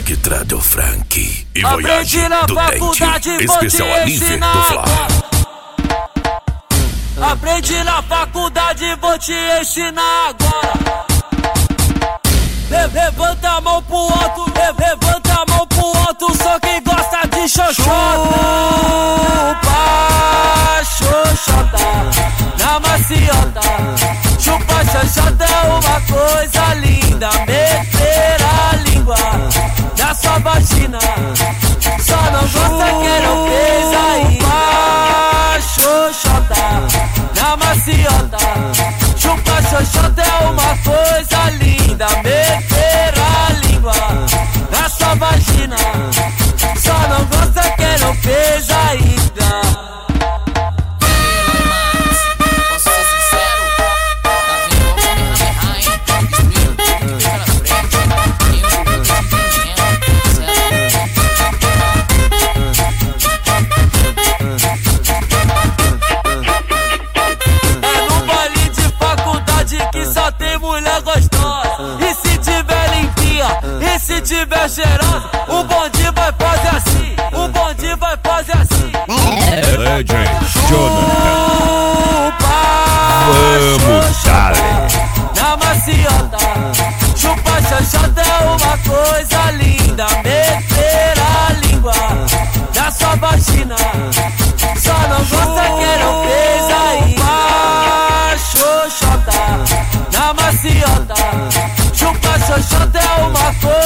Electrado Frank e Aprendi Voyage na do faculdade, Dente, vou te especial Alive ensinar do Fla. Aprendi na faculdade, vou te ensinar agora. Levanta a mão pro alto, levanta a mão pro alto, só quem gosta de xoxota. Chupa xoxota na maciota. Chupa xoxota é uma coisa linda. Meter a língua na sua vagina, só não gosta quem não fez ainda. Xoxota na maciota. Chupa xoxota é uma coisa linda. Meter a língua na sua vagina, só não gosta quem não fez ainda. Posso ser sincero? Tá vendo? Vamos me errar, hein? Destruindo tudo que veio pela frente. É no baile de faculdade que só tem mulher gostosa. E se tiver limpinha, e se tiver cheirosa, o bonde vai fazer assim, o bonde vai fazer assim. Legend Jonathan. Vamos, dale. na maciota. Chupa xoxota é uma coisa linda. Meter a língua na sua vagina, só não gosta quem não fez ainda. Xoxota na maciota. Chupa xoxota é uma coisa